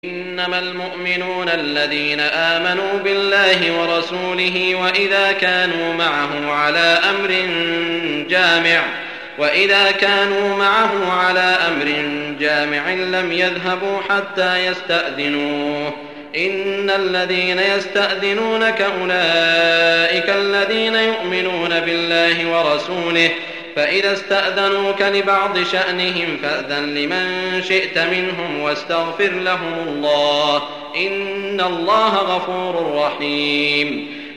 إنما المؤمنون الذين آمنوا بالله ورسوله وإذا كانوا معه على أمر جامع لم يذهبوا حتى يستأذنوه. إن الذين يستأذنونك أولئك الذين يؤمنون بالله ورسوله، فإذا استأذنوك لبعض شأنهم فأذن لمن شئت منهم واستغفر لهم الله، إن الله غفور رحيم.